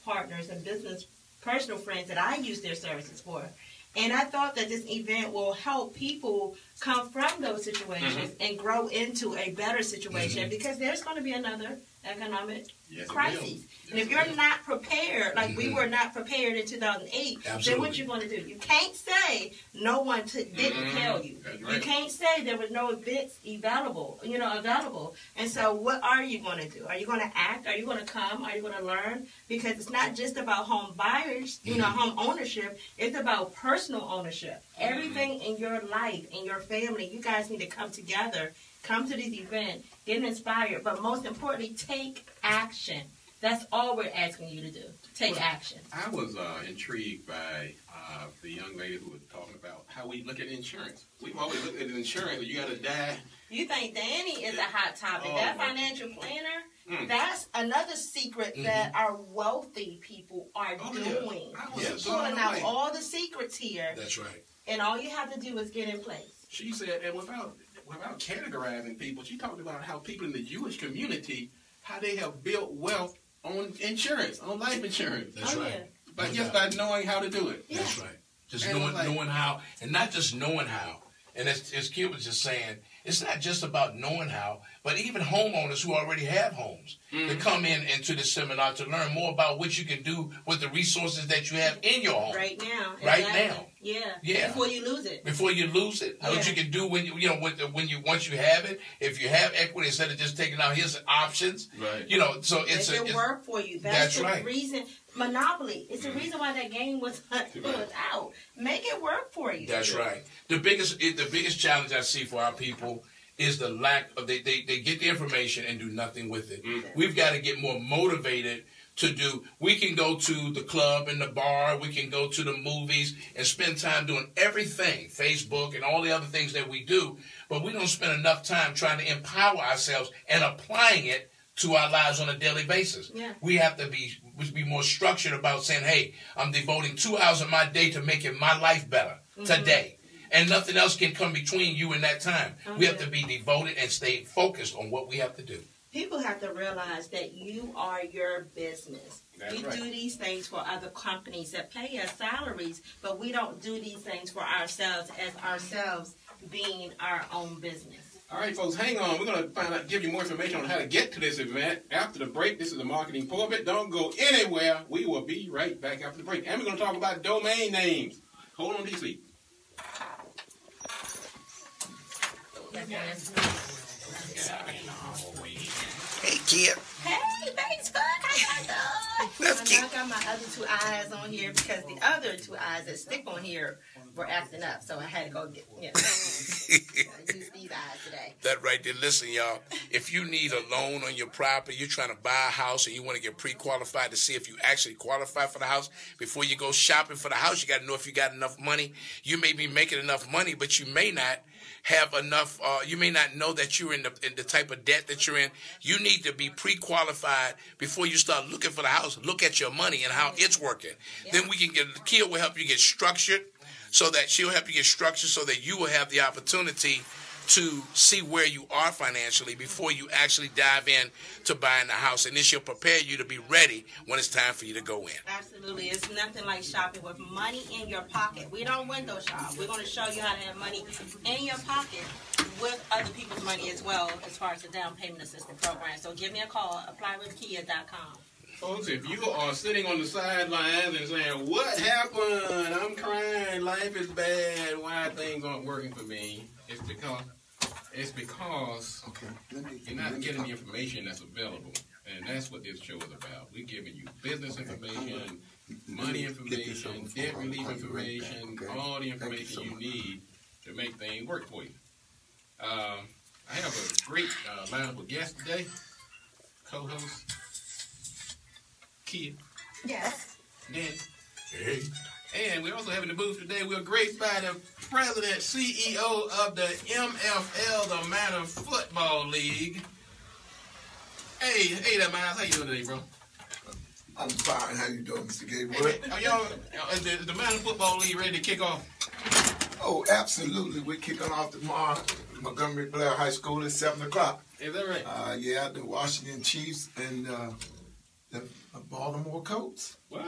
partners and business personal friends that I use their services for. And I thought that this event will help people come from those situations mm-hmm. and grow into a better situation mm-hmm. because there's going to be another economic yes, crisis. Yes, and if you're not prepared, like mm-hmm. we were not prepared in two thousand eight, Absolutely. Then what you're going to do? You can't say no one t- didn't mm-hmm. tell you. Right. You can't say there was no events available, you know, available. And so what are you going to do? Are you going to act? Are you going to come? Are you going to learn? Because it's not just about home buyers, you mm-hmm. know, home ownership. It's about personal ownership. Mm-hmm. Everything in your life, in your family, you guys need to come together. Come to this event, get inspired, but most importantly, take action. That's all we're asking you to do. Take well, action. I was uh, intrigued by uh, the young lady who was talking about how we look at insurance. We've always looked at insurance. You got to die. You think Danny is a hot topic. Oh, that financial planner, mm. that's another secret mm-hmm. that our wealthy people are oh, doing. Yeah. I was yes. pulling out all the secrets here. That's right. And all you have to do is get in place. She said, and without... without categorizing people, she talked about how people in the Jewish community, how they have built wealth on insurance, on life insurance. That's oh, right. Yeah. But no just doubt. by knowing how to do it. Yeah. That's right. Just and knowing, like, knowing how, and not just knowing how. And as, as Kid was just saying, it's not just about knowing how, but even homeowners who already have homes mm-hmm. to come in into the seminar to learn more about what you can do with the resources that you have in your home. Right now. Right exactly. now. Yeah. Yeah. Before you lose it. Before you lose it. Yeah. What you can do when you, you know, when, when you, once you have it, if you have equity, instead of just taking out, here's the options. Right. You know, so it's Make a. it it's, work for you. That's, that's the right. reason. Monopoly. It's the reason why that game was, was out. Make it work for you. That's right. The biggest, the biggest challenge I see for our people is the lack of, they, they, they get the information and do nothing with it. Mm. We've got to get more motivated to do. We can go to the club and the bar, we can go to the movies and spend time doing everything, Facebook and all the other things that we do, but we don't spend enough time trying to empower ourselves and applying it to our lives on a daily basis. Yeah. We have to be be more structured about saying, hey, I'm devoting two hours of my day to making my life better mm-hmm. today. And nothing else can come between you and that time. Okay. We have to be devoted and stay focused on what we have to do. People have to realize that you are your business. That's we right. do these things for other companies that pay us salaries, but we don't do these things for ourselves as ourselves being our own business. All right, folks, hang on. We're going to find out, give you more information on how to get to this event after the break. This is the Marketing Pulpit. Don't go anywhere. We will be right back after the break. And we're going to talk about domain names. Hold on, D C. Hey, kid. Hey, Facebook, how you doing? That's cute. I got my other two eyes on here because the other two eyes that stick on here were acting up, so I had to go get, you know, I use these eyes today. That right there. Listen, y'all, if you need a loan on your property, you're trying to buy a house and you want to get pre-qualified to see if you actually qualify for the house, before you go shopping for the house, you got to know if you got enough money. You may be making enough money, but you may not have enough, uh, you may not know that you're in the, in the type of debt that you're in. You need to be pre-qualified before you start looking for the house. Look at your money and how it's working. Yeah. Then we can get, Kia will help you get structured, so that she'll help you get structured so that you will have the opportunity to see where you are financially before you actually dive in to buying the house. And this will prepare you to be ready when it's time for you to go in. Absolutely. It's nothing like shopping with money in your pocket. We don't window shop. We're going to show you how to have money in your pocket with other people's money as well, as far as the down payment assistance program. So give me a call, apply with kia dot com. Folks, if you are sitting on the sidelines and saying, what happened? I'm crying. Life is bad. Why things aren't working for me? It's because it's because okay. you're not getting the information that's available. And that's what this show is about. We're giving you business information, money information, debt relief information, all the information you need to make things work for you. Uh, I have a great uh, lineup of guests today. Co-host Kia. Yes. Dan. Hey. And we also have in the booth today, we're graced by the president, C E O of the M F L, the Manor Football League. Hey, hey there, Miles. How you doing today, bro? I'm fine. How you doing, Mister Gabriel? Hey, are y'all, is the, is the Manor Football League ready to kick off? Oh, absolutely. We're kicking off tomorrow. Montgomery Blair High School at seven o'clock. Is that right? Uh, yeah, the Washington Chiefs and uh, the uh, Baltimore Colts. What?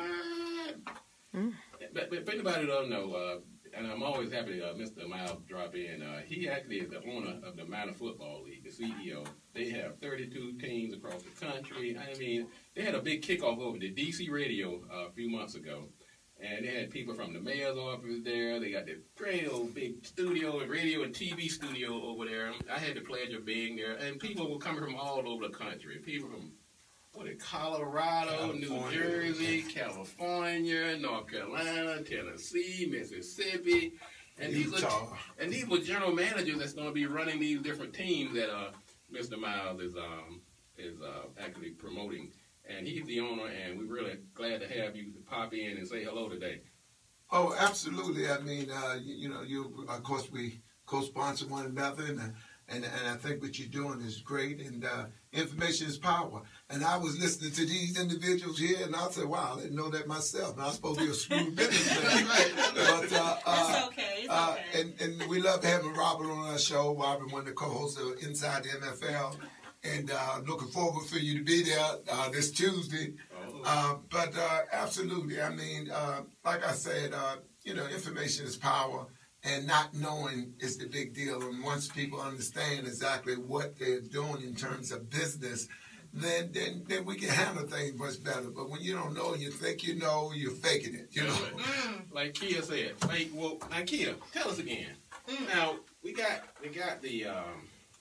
Mm. But, but if anybody don't know, uh, and I'm always happy uh, Mister Miles drop in. Uh, he actually is the owner of the Minor Football League, the C E O. They have thirty-two teams across the country. I mean, they had a big kickoff over the D C radio uh, a few months ago. And they had people from the mayor's office there. They got the great old big studio and radio and T V studio over there. I had the pleasure of being there. And people were coming from all over the country. People from What is Colorado, California, New Jersey, California, North Carolina, Tennessee, Mississippi, and these Utah. were, and these were general managers that's going to be running these different teams that uh, Mister Miles is um, is uh, actually promoting, and he's the owner, and we're really glad to have you pop in and say hello today. Oh, absolutely. I mean, uh, you, you know, you of course we co-sponsor one another, and. Uh, And, and I think what you're doing is great, and uh, information is power. And I was listening to these individuals here, and I said, wow, I didn't know that myself. And I'm supposed to be a shrewd businessman. But, uh, uh, it's okay. It's uh, okay. and, and we love having Robert on our show. Robert, one of the co-hosts of Inside the N F L. And uh, looking forward for you to be there uh, this Tuesday. Uh, but uh, absolutely, I mean, uh, like I said, uh, you know, information is power. And not knowing is the big deal. And once people understand exactly what they're doing in terms of business, then then, then we can handle things much better. But when you don't know and you think you know, you're faking it, you know. Like Kia said, fake woke. Now, Kia, tell us again. Mm. Now we got we got the um,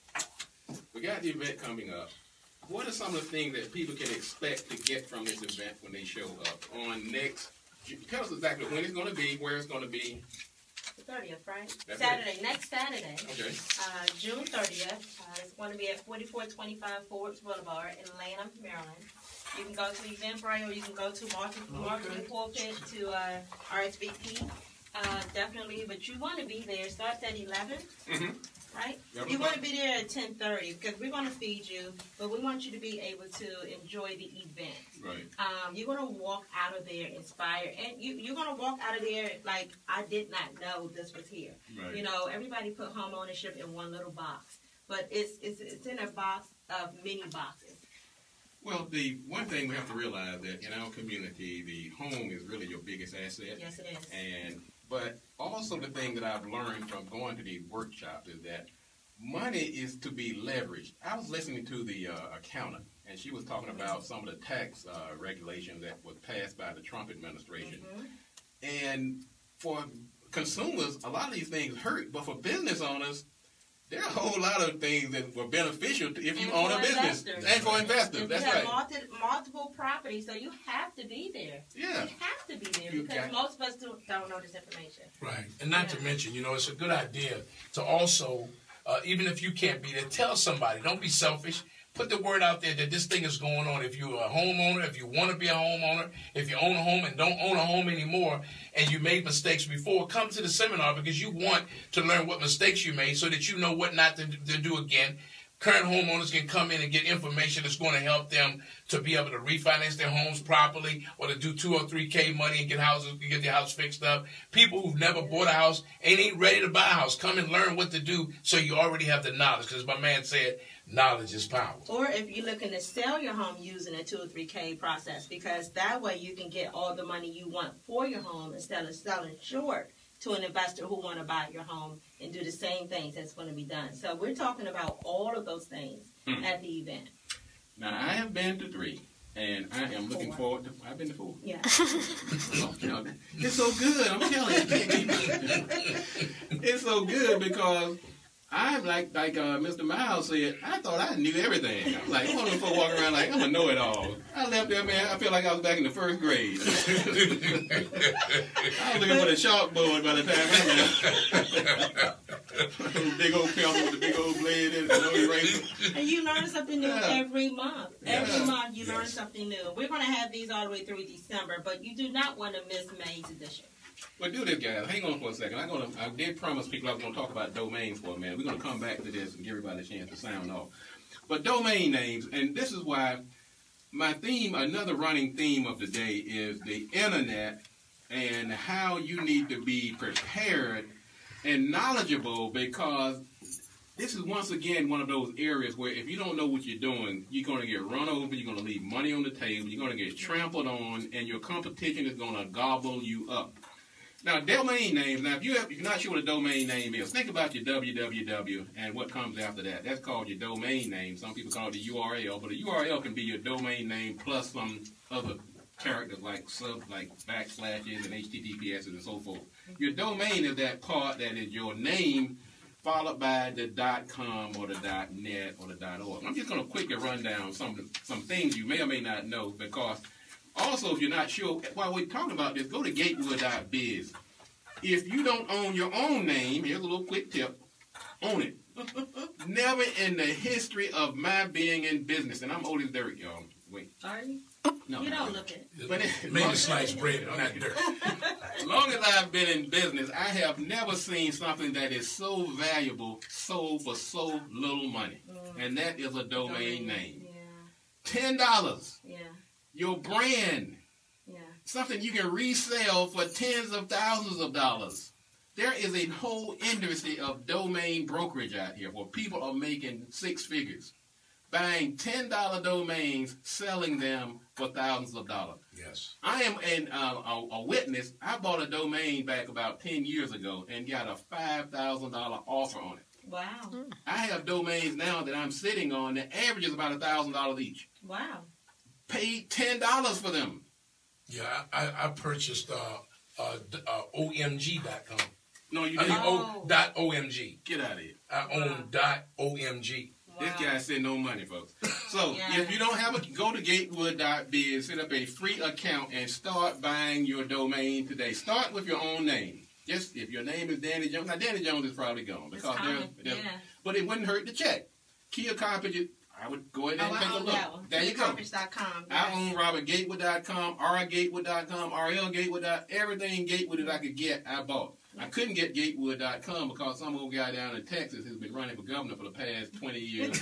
we got the event coming up. What are some of the things that people can expect to get from this event when they show up on next? Tell us exactly when it's going to be, where it's going to be. The thirtieth, right? That's Saturday, right. next Saturday. Okay. Uh, June thirtieth. Uh, it's going to be at forty-four twenty-five Forbes Boulevard in Lanham, Maryland. You can go to Eventbrite or you can go to Marketing, Okay. marketing Pulpit to uh, R S V P. Uh, definitely, but you want to be there. It starts at eleven, Mm-hmm. right? Yep. You want to be there at ten thirty because we're going to feed you, but we want you to be able to enjoy the event. Right. Um, you're going to walk out of there inspired, and you, you're going to walk out of there like, I did not know this was here. Right. You know, everybody put home ownership in one little box, but it's, it's, it's in a box of many boxes. Well, the one thing we have to realize that in our community, the home is really your biggest asset. Yes, it is. And but also the thing that I've learned from going to these workshops is that money is to be leveraged. I was listening to the uh, accountant, and she was talking about some of the tax uh, regulations that was passed by the Trump administration. Mm-hmm. And for consumers, a lot of these things hurt, but for business owners, there are a whole lot of things that were beneficial to, if you And own for a business. investors. And for investors, And that's you have right. multi, multiple properties, so you have to be there. Yeah. You have to be there You because got- most of us do, don't know this information. Right. And not Yeah. to mention, you know, it's a good idea to also, uh, even if you can't be there, tell somebody. Don't be selfish. Put the word out there that this thing is going on. If you're a homeowner, if you want to be a homeowner, if you own a home and don't own a home anymore, and you made mistakes before, come to the seminar because you want to learn what mistakes you made so that you know what not to, to do again. Current homeowners can come in and get information that's going to help them to be able to refinance their homes properly or to do two or three K money and get houses, get their house fixed up. People who've never bought a house and ain't ready to buy a house, come and learn what to do so you already have the knowledge. Because my man said, knowledge is power. Or if you're looking to sell your home using a two or three K process, because that way you can get all the money you want for your home instead of selling short to an investor who want to buy your home and do the same things that's going to be done. So we're talking about all of those things Hmm. at the event. Now, I have been to three, and I am looking Four. forward to, I've been to four. Yeah. Oh, you know, it's so good. I'm telling you. It's so good because I'm like like uh, Mister Miles said, I thought I knew everything. I was like, one of them folks walking around like, I'm a know-it-all. I left there, man, I feel like I was back in the first grade. I was looking for the chalkboard by the time I left. Big old pencil with the big old blade in it, no eraser. And you learn something new Yeah. every month. Every Yeah. month you learn something new. We're going to have these all the way through December, but you do not want to miss May's edition. Well, do this, guys. Hang on for a second. I'm gonna. I did promise people I was gonna talk about domains for a minute. We're gonna come back to this and give everybody a chance to sound off. But domain names, and this is why my theme, another running theme of the day, is the internet and how you need to be prepared and knowledgeable because this is once again one of those areas where if you don't know what you're doing, you're going to get run over, you're going to leave money on the table, you're going to get trampled on, and your competition is going to gobble you up. Now, domain names, now if, you have, if you're not sure what a domain name is, think about your W W W and what comes after that. That's called your domain name. Some people call it the U R L, but a U R L can be your domain name plus some other characters like sub, like backslashes and H T T P S's and so forth. Your domain is that part that is your name followed by the .com or the .net or the .org. I'm just going to quickly run down some some things you may or may not know, because also if you're not sure, while we're talking about this, go to gatewood dot biz. If you don't own your own name, here's a little quick tip, own it. Never in the history of my being in business, and I'm old as dirt, y'all. Wait. Are you? No, You no, don't no. look it. But it, Made a sliced bread, not dirt. as long as I've been in business, I have never seen something that is so valuable sold for so little money. Mm. And that is a domain name. Yeah. ten dollars. Yeah. Your brand. Yeah. Something you can resell for tens of thousands of dollars. There is a whole industry of domain brokerage out here where people are making six figures, buying ten dollar domains, selling them for thousands of dollars. Yes. I am an, uh, a, a witness. I bought a domain back about ten years ago and got a five thousand dollars offer on it. Wow. I have domains now that I'm sitting on that averages about one thousand dollars each. Wow. Paid ten dollars for them. Yeah, I, I purchased uh, uh, d- uh, O M G dot com. No, you I mean, didn't. Oh. o, dot O M G. Get out of here. I own Wow. dot O M G. This guy said no money, folks. So Yeah. if you don't have a, go to gatewood dot biz, set up a free account, and start buying your domain today. Start with your own name. Just if your name is Danny Jones. Now Danny Jones is probably gone It's because there's, common. there's Yeah. but it wouldn't hurt to check. Kia Carpenter, I would go ahead Oh, and I take a own look. that one. There you go. Carpage dot com. I own robert gatewood dot com, r gatewood dot com, R L Gatewood. Everything Gatewood that I could get, I bought. I couldn't get gatewood dot com because some old guy down in Texas who's been running for governor for the past twenty years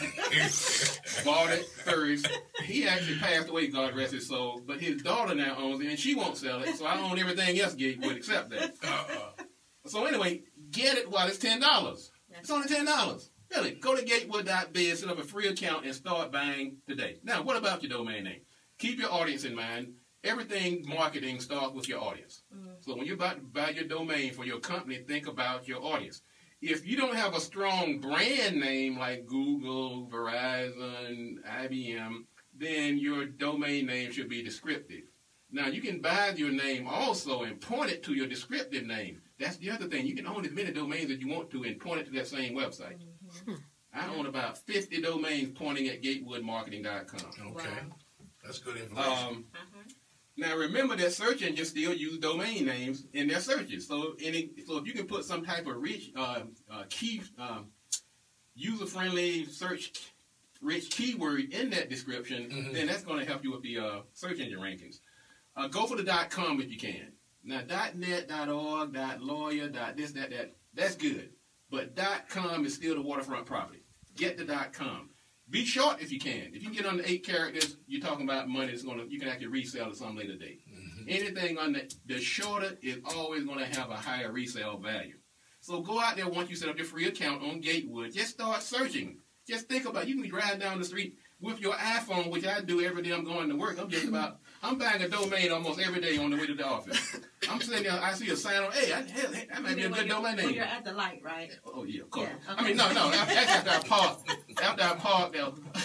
bought it first. He actually passed away, God rest his soul, but his daughter now owns it, and she won't sell it, so I own everything else Gatewood except that. Uh-uh. So anyway, get it while it's ten dollars. It's only ten dollars. Really, go to gatewood dot biz, set up a free account, and start buying today. Now, what about your domain name? Keep your audience in mind. Everything marketing starts with your audience. Mm-hmm. So when you're about to buy your domain for your company, think about your audience. If you don't have a strong brand name like Google, Verizon, I B M, then your domain name should be descriptive. Now, you can buy your name also and point it to your descriptive name. That's the other thing. You can own as many domains as you want to and point it to that same website. Mm-hmm. I own about fifty domains pointing at gatewood marketing dot com. Okay. Wow. That's good information. Um, Now, remember that search engines still use domain names in their searches. So, any, so if you can put some type of rich, uh, uh, key, um, user-friendly, search-rich keyword in that description, mm-hmm. then that's going to help you with the uh, search engine rankings. Uh, go for the .com if you can. Now, .net, .org, .lawyer, .this, that, that, that's good. But .com is still the waterfront property. Get the .com. Be short if you can. If you can get under eight characters, you're talking about money that's gonna you can actually resell at some later date. Mm-hmm. Anything under the shorter is always gonna have a higher resale value. So go out there once you set up your free account on Gatewood. Just start searching. Just think about it. You can be driving down the street with your iPhone, which I do every day I'm going to work. I'm just about I'm buying a domain almost every day on the way to the office. I'm sitting there, I see a sign on, hey, I, hell, that might be a good domain name. When you're at the light, right? Oh, yeah, of course. Yeah, okay. I mean, no, no, after, after I parked, after I parked,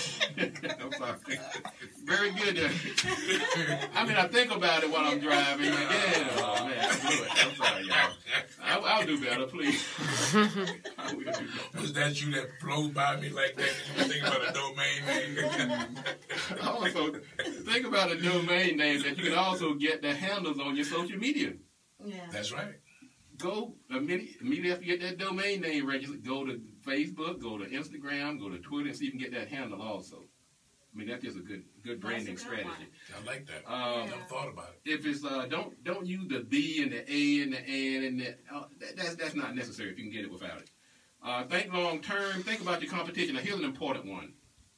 I'm sorry. Very good. There. I mean, I think about it while I'm driving. Yeah, oh, man, I do it. I'm sorry, y'all. I'll, I'll do better, please. I will do better. Was that you that flew by me like that? You were thinking about a domain name? Also, think about a domain name that you can also get the handles on your social media. Yeah. That's right. Go immediately, immediately after you get that domain name registered, go to Facebook, go to Instagram, go to Twitter, and see if you can get that handle also. I mean, that's just a good good branding That's a good strategy. I like that. Um, I never thought about it. If it's uh, don't don't use the B and the A and the N and the uh, that, that's that's not necessary if you can get it without it. Uh, think long term. Think about your competition. Now here's an important one.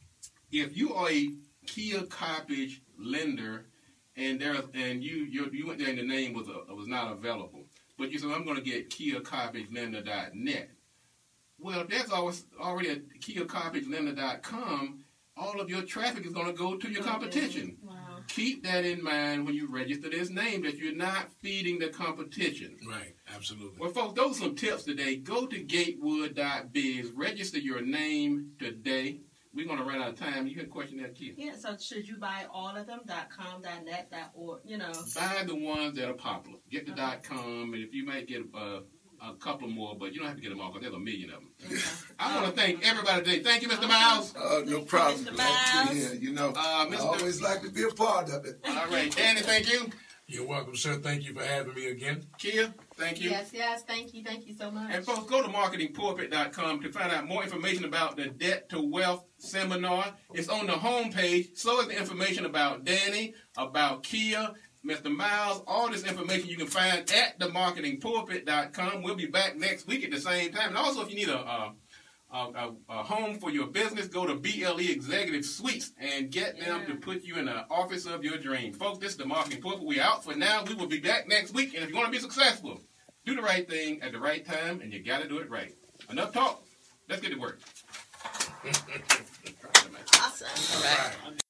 If you are a Kia Carpage lender and there and you you you went there and the name was uh, was not available, but you said I'm going to get Kia Carpage Lender dot net. Well, there's always already a Kia Carpage Lender dot com. All of your traffic is going to go to your competition. Wow. Keep that in mind when you register this name, that you're not feeding the competition. Right, absolutely. Well, folks, those are some tips today. Go to gatewood dot biz. Register your name today. We're going to run out of time. You had a question there, Kia? Yeah, so should you buy all of them? .com, .net, .org, you know? Buy the ones that are popular. Get the okay. .com, and if you might get uh, a couple more, but you don't have to get them all because there's a million of them. Okay. I want to thank everybody today. Thank you, Mister Miles. Uh, no problem. Mister Miles. Yeah, you know, uh, I always like to be a part of it. All right, Danny, thank you. You're welcome, sir. Thank you for having me again. Kia, thank you. Yes, yes, thank you. Thank you so much. And folks, go to marketing pulpit dot com to find out more information about the Debt to Wealth seminar. It's on the homepage. So is the information about Danny, about Kia, Mister Miles. All this information you can find at the marketing pulpit dot com. We'll be back next week at the same time. And also, if you need a, a, a, a home for your business, go to B L E Executive Suites and get them yeah. to put you in the office of your dream. Folks, this is the Marketing Pulpit. We're out for now. We will be back next week. And if you want to be successful, do the right thing at the right time, and you got to do it right. Enough talk. Let's get to work. Awesome. All right.